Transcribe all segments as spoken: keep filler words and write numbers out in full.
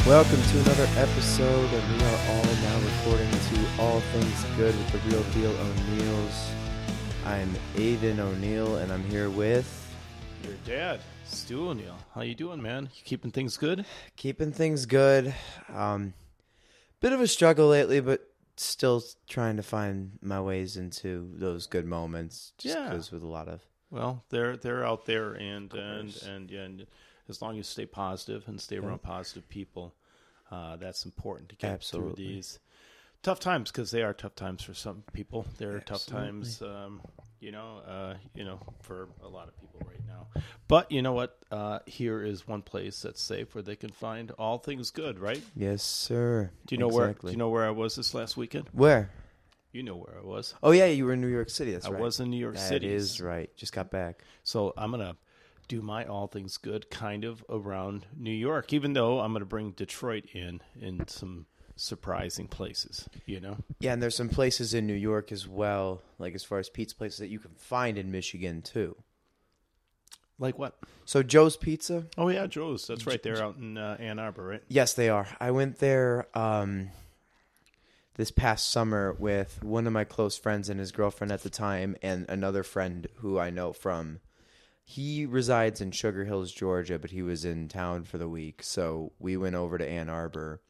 Welcome to another episode, and we are all now recording to All Things Good with the Real Deal O'Neills. I'm Aiden O'Neill, and I'm here with... Your dad, Stu O'Neill. How you doing, man? You keeping things good? Keeping things good. Um, bit of a struggle lately, but still trying to find my ways into those good moments. Just Yeah. because with a lot of... Well, they're they're out there, and and, and and as long as you stay positive and stay around positive people, uh, that's important to get Absolutely. through these tough times, because they are tough times for some people. They're Absolutely. tough times, um, you know, uh, you know, for a lot of people right now. But you know what? Uh, here is one place that's safe where they can find all things good, right? Yes, sir. Do you know where? Exactly. Do you know where I was this last weekend? Where? You know where I was. Oh, yeah, you were in New York City. That's I right. was in New York That City. is right. Just got back. So I'm going to do my all things good kind of around New York, even though I'm going to bring Detroit in in some surprising places, you know? Yeah, and there's some places in New York as well, like as far as pizza places that you can find in Michigan, too. Like what? So Joe's Pizza? Oh, yeah, Joe's. That's right. They're out in uh, Ann Arbor, right? Yes, they are. I went there um, this past summer with one of my close friends and his girlfriend at the time, and another friend who I know from... He resides in Sugar Hills, Georgia, but he was in town for the week, so we went over to Ann Arbor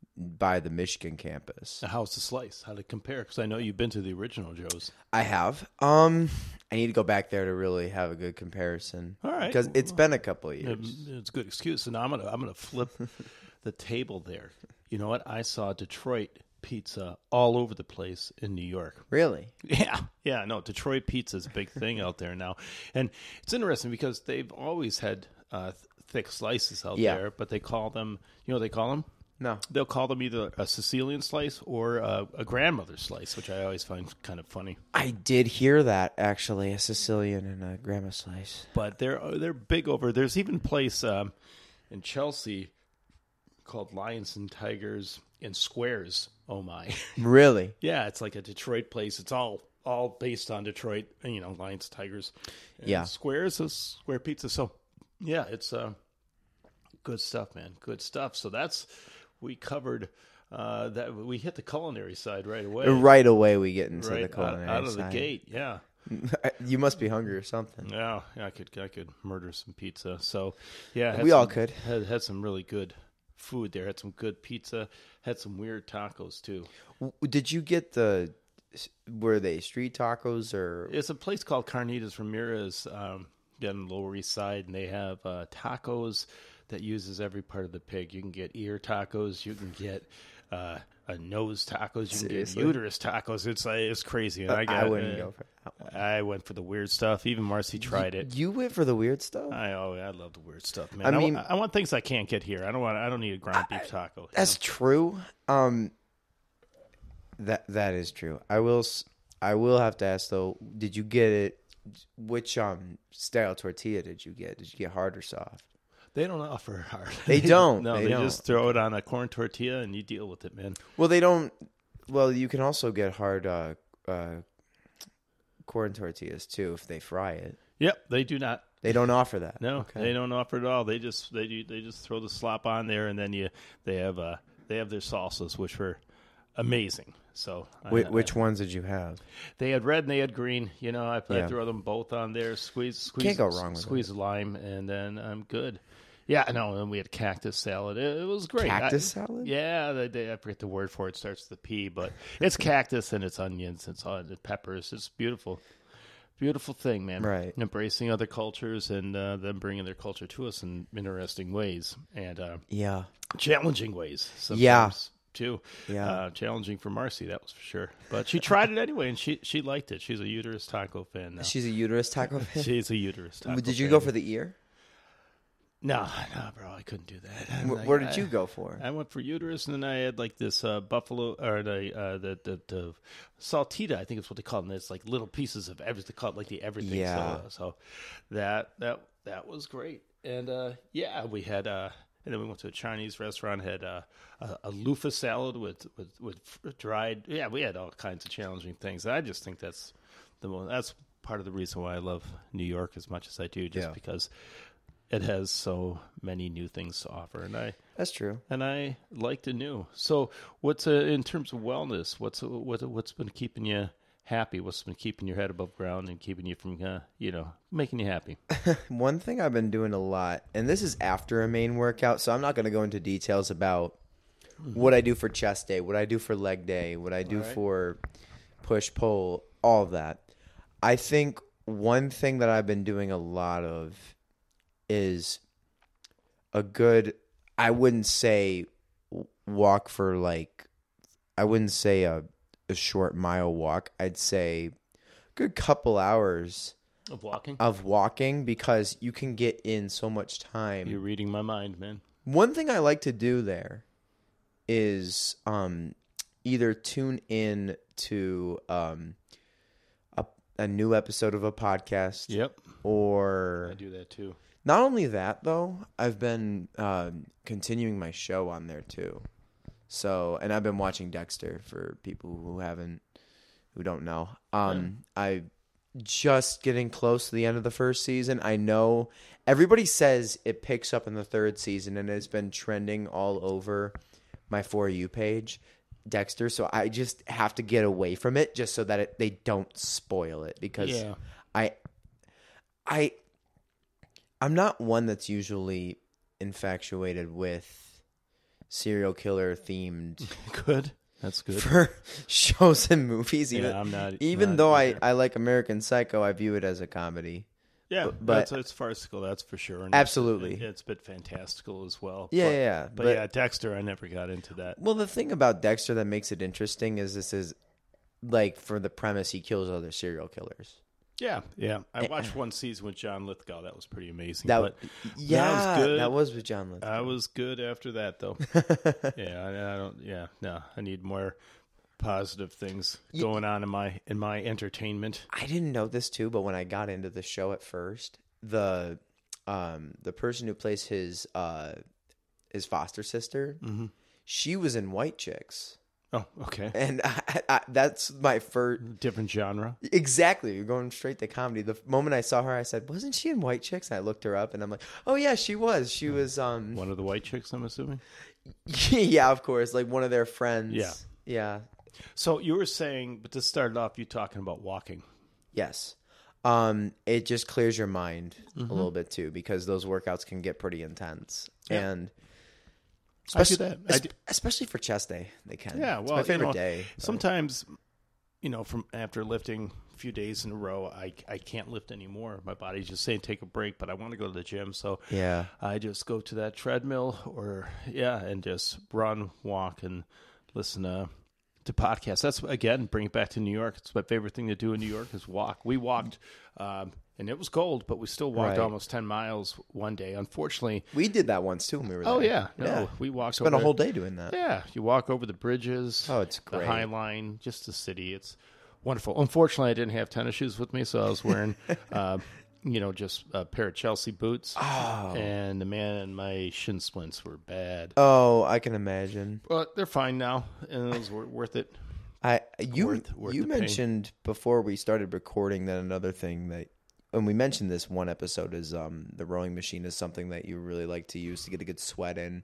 by the Michigan campus. Now, how's the slice? How did it compare? Because I know you've been to the original Joe's. I have. Um, I need to go back there to really have a good comparison. All right. Because it's been a couple of Yeah, years. it's a good excuse. So now I'm gonna I'm gonna flip the table there. You know what? I saw Detroit pizza all over the place in New York. Really? Yeah, yeah, no, Detroit pizza is a big thing out there now. And it's interesting because they've always had uh, th- thick slices out Yeah. there, but they call them, you know what they call them? No. They'll call them either a Sicilian slice or a, a grandmother slice, which I always find kind of funny. I did hear that, actually, a Sicilian and a grandma slice. But they're they're big over. There's even a place um, in Chelsea called Lions and Tigers in Squares. Oh, my. Really? Yeah, it's like a Detroit place. It's all all based on Detroit, you know, Lions, Tigers. And Yeah. Squares is Square Pizza. So, yeah, it's uh, good stuff, man. Good stuff. So that's, we covered, uh, that we hit the culinary side right away. Right away we get into right the culinary out, out of side. the gate, yeah. You must be hungry or something. Yeah, yeah, I could I could murder some pizza. So, yeah. had We all some- could. Had, had some really good food there. Had some good pizza. Had some weird tacos, too. W- Did you get the, were they street tacos or? It's a place called Carnitas Ramirez um, down the Lower East Side, and they have uh, tacos that uses every part of the pig. You can get ear tacos. You can get uh, a nose tacos. You Seriously? can get uterus tacos. It's uh, it's crazy. And I, got, I wouldn't uh, go for that one. I went for the weird stuff. Even Marcy tried it. You went for the weird stuff? I oh I love the weird stuff, man. I I, mean- wa- I want things I can't get here. I don't want. I don't need a ground beef taco. you That's know? true. Um, that that is true. I will. s- I will have to ask though. Did you get it? Which um style tortilla did you get? Did you get hard or soft? They don't offer hard. They don't. no, They they, don't. just throw it on a corn tortilla and you deal with it, man. Well, they don't. Well, you can also get hard uh, uh, corn tortillas too if they fry it. Yep, they do not. They don't offer that. No, Okay. they don't offer it at all. They just they do, they just throw the slop on there, and then you they have uh they have their salsas, which were amazing. So Wh- I- which I- ones did you have? they had red and they had green. You know, I, Yeah. I throw them both on there. Squeeze, squeeze, Can't go wrong with squeeze a lime, and then I'm good. Yeah, no, and we had cactus salad. It, it was great. Cactus I- salad? Yeah, they, they, I forget the word for it. It starts with the P, but it's cactus and it's onions, it's uh, the peppers. It's beautiful. Beautiful thing, man. Right. Embracing other cultures and uh, them bringing their culture to us in interesting ways and uh, Yeah. challenging ways. Sometimes, Yeah. Too. Yeah. Uh, challenging for Marcy, that was for sure. But she tried it anyway, and she she liked it. She's a uterus taco fan now. She's a uterus taco fan. She's a uterus taco. Did you fan. go for the ear? No, no, bro, I couldn't do that. I'm Wh- like, Where did I- you go for? I went for uterus, and then I had like this uh, buffalo or the, uh, the the the saltita. I think it's what they call them. It's like little pieces of everything. They call it like the everything. Yeah. So, so that that that was great. And uh, yeah, we had. Uh, and then we went to a Chinese restaurant. Had uh, a, a loofah salad with with with dried. Yeah, we had all kinds of challenging things. And I just think that's the most. That's part of the reason why I love New York as much as I do, just Yeah. because it has so many new things to offer, and I That's true. and I like the new. So, what's uh, in terms of wellness? What's uh, what what's been keeping you happy? What's been keeping your head above ground and keeping you from uh, you know making you happy? One thing I've been doing a lot, and this is after a main workout, so I'm not going to go into details about mm-hmm. what I do for chest day, what I do for leg day, what I do right. for push pull, all of that. I think one thing that I've been doing a lot of is a good, I wouldn't say walk for like, I wouldn't say a, a short mile walk. I'd say a good couple hours of walking. Of walking because you can get in so much time. You're reading my mind, man. One thing I like to do there is um, either tune in to um, a, a new episode of a podcast. Yep. Or I do that too. Not only that, though, I've been uh, continuing my show on there, too. So, and I've been watching Dexter for people who haven't, who don't know. Um, yeah. I just getting close to the end of the first season. I know everybody says it picks up in the third season, and it's been trending all over my For You page, Dexter. So I just have to get away from it just so that it, they don't spoil it because yeah. I, I. I'm not one that's usually infatuated with serial killer themed. Good. That's good. For shows and movies. Even, yeah, I'm not. Even not though either. I, I like American Psycho, I view it as a comedy. Yeah, but, but it's farcical, that's for sure. And absolutely. It's, it's a bit fantastical as well. Yeah, but, yeah. yeah. But, but yeah, Dexter, I never got into that. Well, the thing about Dexter that makes it interesting is this is, like, for the premise, he kills other serial killers. Yeah, yeah. I watched one season with John Lithgow. That was pretty amazing. That, but yeah, that was good. That was with John Lithgow. I was good after that, though. yeah, I, I don't. Yeah, no. I need more positive things you, going on in my in my entertainment. I didn't know this too, but when I got into the show at first, the um the person who plays his uh his foster sister, mm-hmm. she was in White Chicks. Oh, okay. And I, I, that's my first... Different genre? Exactly. You're going straight to comedy. The moment I saw her, I said, wasn't she in White Chicks? And I looked her up, and I'm like, oh, yeah, she was. She was... um One of the White Chicks, I'm assuming? Yeah, of course. Like one of their friends. Yeah. Yeah. So you were saying, but this started off you talking about walking. Yes. Um, it just clears your mind mm-hmm. a little bit, too, because those workouts can get pretty intense. Yeah. And... Especially, I do that. I do. Especially for chest day, they can. Yeah, well, it's my favorite you know, day. But. Sometimes, you know, from after lifting a few days in a row, I, I can't lift anymore. My body's just saying take a break, but I want to go to the gym, so yeah, I just go to that treadmill or yeah, and just run, walk, and listen to to podcasts. That's again bring it back to New York. It's my favorite thing to do in New York is walk. We walked. Um, And it was cold, but we still walked right. almost ten miles one day. Unfortunately, we did that once too when we were there. Oh yeah, no, yeah. we walked. Spent over, a whole day doing that. Yeah, you walk over the bridges. Oh, it's great. The High Line, just the city. It's wonderful. Unfortunately, I didn't have tennis shoes with me, so I was wearing, uh, you know, just a pair of Chelsea boots. Oh. And the man and my shin splints were bad. Oh, I can imagine. But they're fine now, and it was worth it. I you worth, worth you mentioned pain. Before we started recording that another thing that. And we mentioned this one episode is um, the rowing machine is something that you really like to use to get a good sweat in.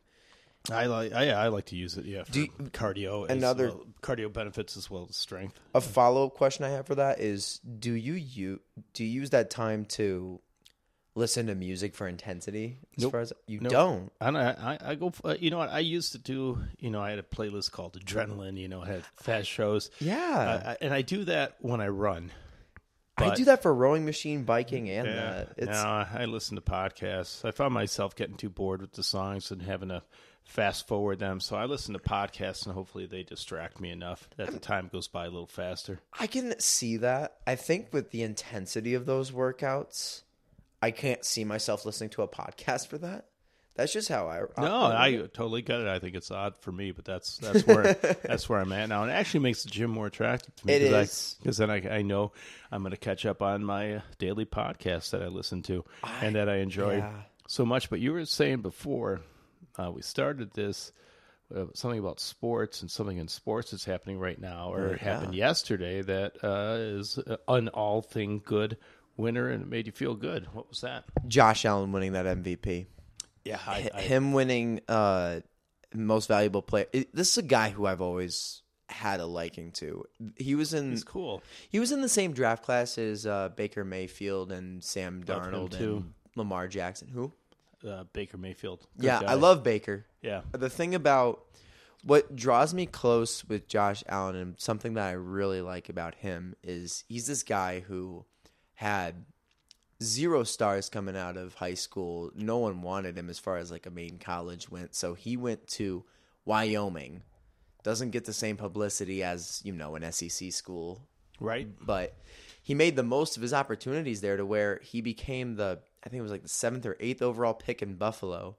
I like, I, I like to use it, yeah, for Do you, cardio. Another as well, cardio benefits as well as strength. A follow up question I have for that is: Do you you do you use that time to listen to music for intensity? As nope. far as you nope. don't, I, I I go. Uh, you know what? I used to do. You know, I had a playlist called Adrenaline. You know, had fast shows. Yeah, uh, I, and I do that when I run. But, I do that for rowing machine, biking, and yeah, that. It's, no, I listen to podcasts. I found myself getting too bored with the songs and having to fast forward them. So I listen to podcasts, and hopefully they distract me enough that the time goes by a little faster. I can see that. I think with the intensity of those workouts, I can't see myself listening to a podcast for that. That's just how I. I no, I it. totally get it. I think it's odd for me, but that's that's where that's where I'm at now, and it actually makes the gym more attractive to me. It is because then I, I know I'm going to catch up on my uh, daily podcast that I listen to I, and that I enjoy yeah. so much. But you were saying before uh, we started this uh, something about sports and something in sports that's happening right now or yeah. happened yesterday that uh, is an all thing good winner and it made you feel good. What was that? Josh Allen winning that M V P. Yeah, I, H- I, him winning uh, most valuable player. It, this is a guy who I've always had a liking to. He was in he's cool. he was in the same draft class as uh, Baker Mayfield and Sam Love him Darnold too. and Lamar Jackson. Who? Uh, Baker Mayfield. Good Yeah, guy. I love Baker. Yeah, The thing about what draws me close with Josh Allen and something that I really like about him is he's this guy who had zero stars coming out of high school. No one wanted him as far as like a main college went. So he went to Wyoming. Doesn't get the same publicity as, you know, an S E C school. right. But he made the most of his opportunities there to where he became the, I think it was like the seventh or eighth overall pick in Buffalo.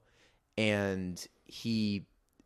And he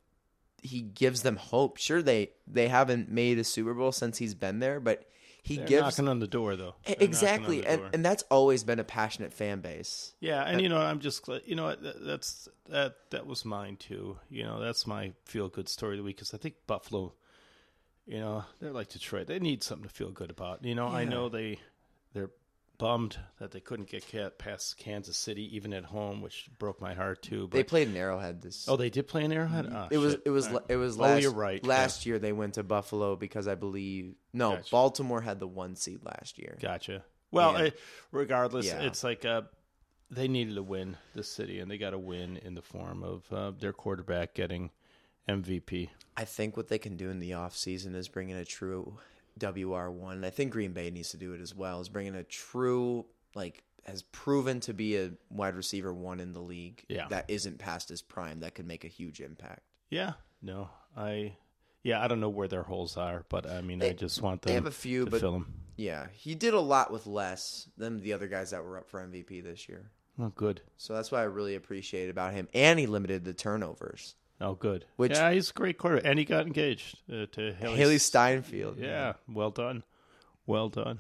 he gives them hope. Sure, they, they haven't made a Super Bowl since he's been there, but he They're gives knocking on the door though. They're exactly, knocking on the and door. and that's always been a passionate fan base. Yeah, and you know, I'm just glad. You know, what, that, that's that that was mine too. You know, that's my feel good story of the week because I think Buffalo, you know, they're like Detroit. They need something to feel good about. You know, I Yeah. know they they're bummed that they couldn't get cat past Kansas City even at home, which broke my heart too. But They played in Arrowhead this. oh, they did play in Arrowhead. Oh, it was shit. it was All right. it was Oh, last. you're right. Last year they went to Buffalo because I believe no Gotcha. Baltimore had the one seed last year. Gotcha. Well, Yeah. I, regardless, Yeah. it's like uh, they needed to win this city, and they got to win in the form of uh, their quarterback getting M V P. I think what they can do in the offseason is bring in a true W R one. I think Green Bay needs to do it as well. Is bring in a true like has proven to be a wide receiver one in the league. Yeah. that isn't past his prime. That could make a huge impact. Yeah, no, I, yeah, I don't know where their holes are, but I mean, They- I just want them They have a few, to but fill them. yeah, he did a lot with less than the other guys that were up for M V P this year. Oh, good. So that's what I really appreciate about him. And he limited the turnovers. Oh, good. Which- yeah, he's a great quarterback, and he got engaged uh, to Haley, Haley Steinfeld. Yeah, well done, well done.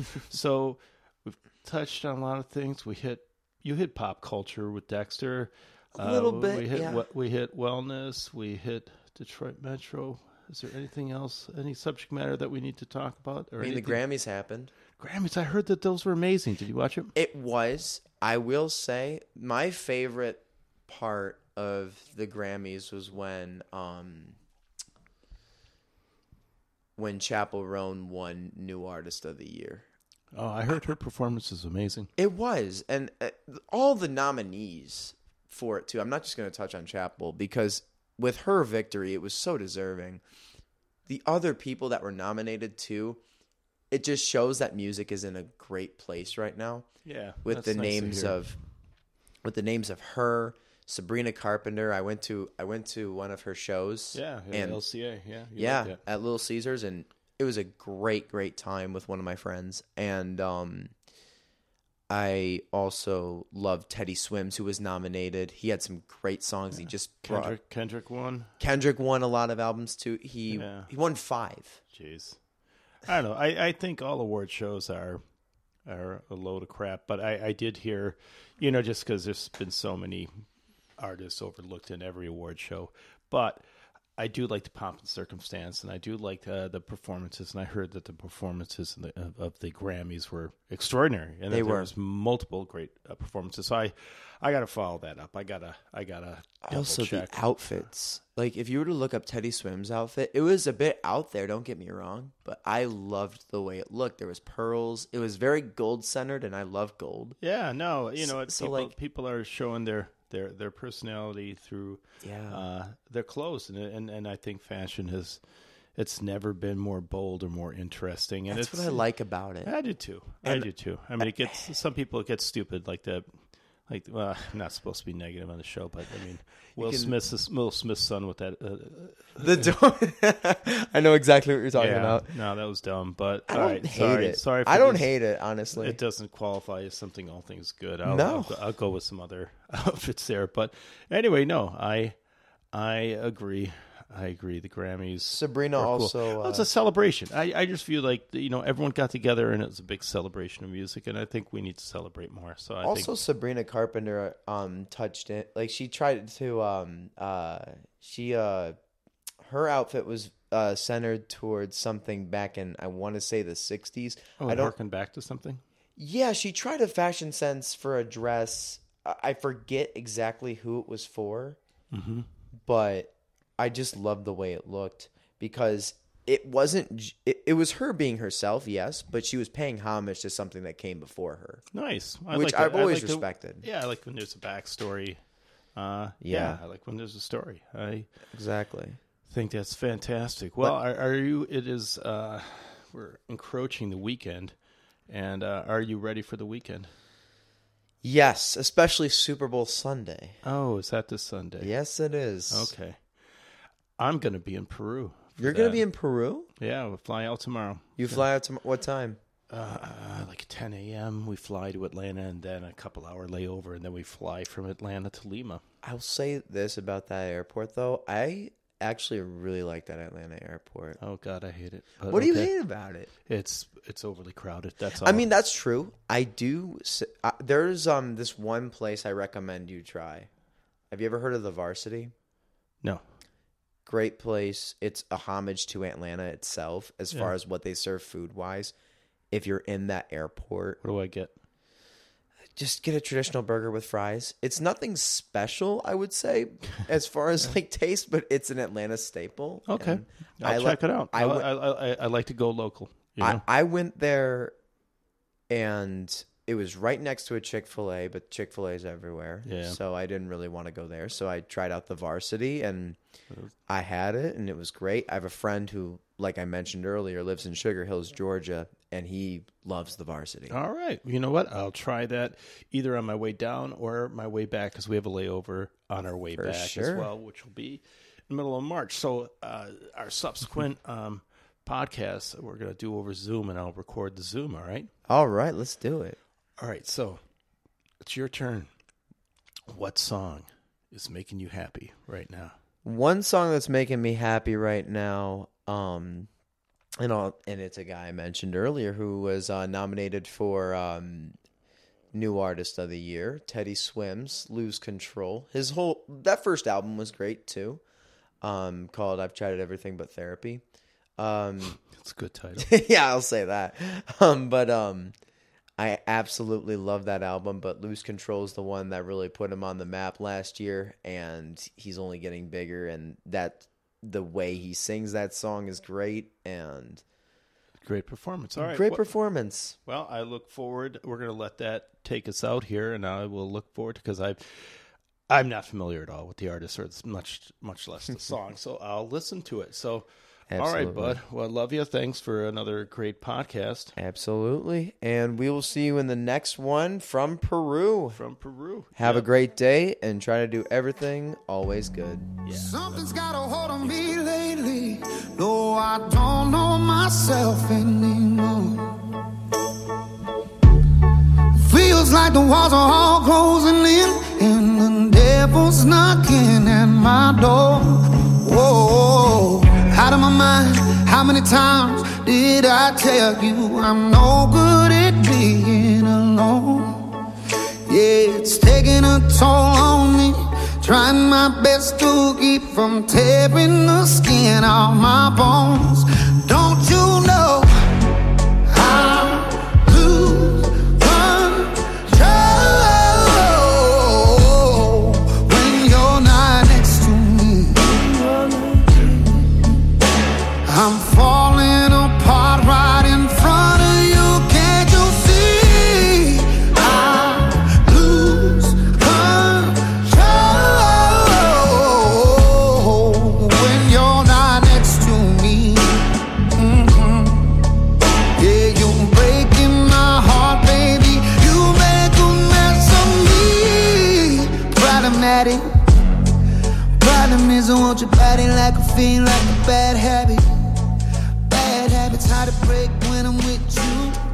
So we've touched on a lot of things. We hit you hit pop culture with Dexter. A little Uh, bit, We hit yeah. we- we hit wellness. We hit Detroit Metro. Is there anything else? Any subject matter that we need to talk about? Or I mean, the anything? Grammys happened. Grammys. I heard that those were amazing. Did you watch them? It was, I will say, my favorite part of the Grammys was when um when Chappell Roan won New Artist of the Year. Oh, I heard her performance is amazing. It was, and uh, all the nominees for it too. I'm not just going to touch on Chappell because with her victory, it was so deserving. The other people that were nominated too, it just shows that music is in a great place right now. Yeah, With that's the nice to names hear. of, with the names of her, Sabrina Carpenter. I went to I went to one of her shows. yeah, yeah and L C A. Yeah, you yeah, like that. at Little Caesars, and it was a great, great time with one of my friends. And um, I also loved Teddy Swims, who was nominated. He had some great songs. He just brought Kendrick, Kendrick won. Kendrick won a lot of albums too. He Yeah. he won five. Jeez, I don't know. I, I think all award shows are are a load of crap. But I, I did hear, you know, just because there's been so many artists overlooked in every award show, but I do like the pomp and circumstance, and I do like uh, the performances. And I heard that the performances in the, of, of the Grammys were extraordinary, and They that there were. was multiple great uh, performances. So I, I got to follow that up. I gotta, I gotta double Also, check. the outfits. Like, if you were to look up Teddy Swims' outfit, it was a bit out there, don't get me wrong, but I loved the way it looked. There was pearls. It was very gold-centered, and I love gold. Yeah, no, you know, it's So, people, like- people are showing their their their personality through Yeah. uh, their clothes, and and and I think fashion has it's never been more bold or more interesting. And That's it's, what I like about it. I do too. I And- do too. I mean, it gets some people it gets stupid like that. Like, well, I'm not supposed to be negative on the show, but I mean, Will can- Smith's Will Smith's son with that. Uh, The door. I know exactly what you're talking yeah, about. no, that was dumb. But I all don't right, hate sorry, it. sorry. For I don't this. hate it, honestly. It doesn't qualify as something all things good. I'll, No. I'll, go- I'll go with some other outfits there. But anyway, no, I I agree. I agree. The Grammys. Sabrina are cool. also. Well, it's uh, a celebration. I, I just feel like you know everyone got together and it was a big celebration of music, and I think we need to celebrate more. So I also, think Sabrina Carpenter um touched it. Like she tried to um uh she uh her outfit was uh centered towards something back in I want to say the sixties. oh, I don't. harken back to something. Yeah, she tried a fashion sense for a dress. I I forget exactly who it was for, Mm-hmm. but I just loved the way it looked because it wasn't. j- It, it was her being herself, yes, but she was paying homage to something that came before her, Nice. I which like I've the- I always like the- respected. yeah, I like when there's a backstory. Uh, Yeah. yeah, I like when there's a story. I Exactly. think that's fantastic. Well, are, are you? It is. Uh, we're encroaching the weekend, and uh, are you ready for the weekend? Yes, especially Super Bowl Sunday. Oh, is that this Sunday? Yes, it is. Okay. I'm going to be in Peru. for You're going to that. be in Peru? Yeah, we'll fly out tomorrow. You fly out to what time? Uh, like ten a.m. We fly to Atlanta, and then a couple hour layover, and then we fly from Atlanta to Lima. I'll say this about that airport, though. I actually really like that Atlanta airport. Oh God, I hate it. But What do you okay. hate about it? It's it's overly crowded. That's all. I mean, that's true. I do. s- Uh, there's um this one place I recommend you try. Have you ever heard of the Varsity? no. Great place. It's a homage to Atlanta itself as Yeah. far as what they serve food wise. If you're in that airport, What do I get? just get a traditional burger with fries. It's nothing special, I would say, as far as like taste, but it's an Atlanta staple. Okay, And I'll I check li- it out. I I, went- I, I, I like to go local. You I, know? I went there and it was right next to a Chick-fil-A, but Chick-fil-A is everywhere. Yeah. So I didn't really want to go there. So I tried out the Varsity and I had it and it was great. I have a friend who, like I mentioned earlier, lives in Sugar Hills, Georgia, and he loves the Varsity. All right. You know what? I'll try that either on my way down or my way back because we have a layover on our way For back as sure. well, which will be in the middle of March. So uh, our subsequent um, podcasts we're going to do over Zoom, and I'll record the Zoom. All right. All right, let's do it. All right. So it's your turn. What song is making you happy right now? One song that's making me happy right now, um, and I'll, and it's a guy I mentioned earlier who was uh, nominated for um, New Artist of the Year. Teddy Swims, "Lose Control." His whole that first album was great too, um, called "I've Tried Everything But Therapy." Um, It's a good title. yeah, I'll say that. Um, but um, I absolutely love that album. But "Lose Control" is the one that really put him on the map last year, and he's only getting bigger. And that the way he sings that song is great, and Great performance. All right. great Well- performance. Well, I look forward. We're going to let that take us out here, and I will look forward because I, I'm not familiar at all with the artist, or much, much less the song. So I'll listen to it. So, all right, Absolutely. bud. Well, love you. Thanks for another great podcast Absolutely, and we will see you in the next one from Peru. from Peru. Have Yep. a great day, and try to do everything always good. Something's got a hold on me lately. No, I don't know myself anymore. Feels like the walls are all closing in, and the devil's knocking at my door. Whoa, out of my mind. How many times did I tell you I'm no good at being alone? Yeah, it's taking a toll on me. Trying my best to keep from tearing the skin off my bones. Don't you know I lose control when you're not next to me? I'm falling apart right in front of you. Can't you see? I lose control when you're not next to me. Mhm. Yeah, you're breaking my heart, baby. You make a mess of me. Problematic. Problem is, I want your body like a fiend, like a bad habit. Bad habits hard to break when I'm with you.